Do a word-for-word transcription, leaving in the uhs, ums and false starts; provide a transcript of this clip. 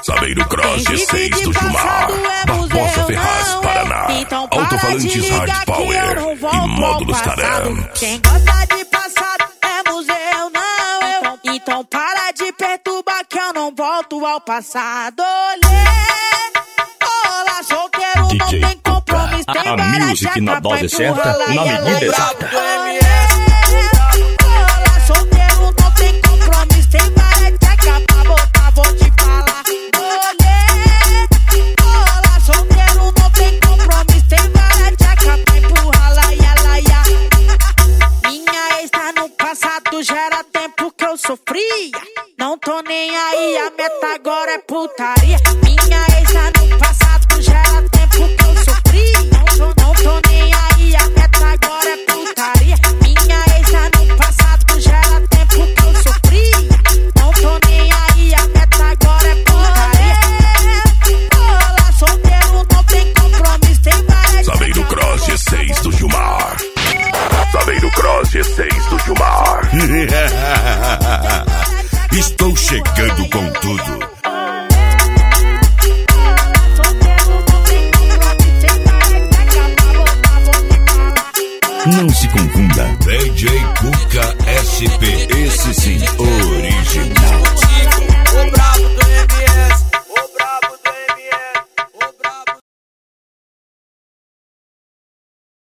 Sabeiro Cross G seis do Gilmar, Barbosa Ferraz, Paraná. Então Alto-falantes Hard Power e módulos Taran. Quem gosta de passado é museu, não eu. Então para de perturbar que eu não volto ao passado. Olá, solteiro, D J não tem compromisso. Tem a várias music na chacra pra dose certa, empurrar lá na e ela medida ia. exata. Olá, solteiro, não tem compromisso. Tem várias chacra pra botar, vou te falar. Olá, solteiro, não tem compromisso. Tem várias chacra pra empurrar lá e ela ia. Minha ex tá no passado, já era tempo que eu sofria. Não tô nem aí, a meta agora é putaria. Minha ex tá no passado, já era tempo que eu sofri. Não tô, não tô nem aí, a meta agora é putaria. Minha ex tá no passado, já era tempo que eu sofri. Não tô nem aí, a meta agora é putaria. Olá, solteiro, não tem compromisso, tem várias. Sabeiro Cross G seis do Gilmar. Sabeiro Cross G seis do Gilmar. Estou chegando com tudo. Não se confunda. D J Cuca S P.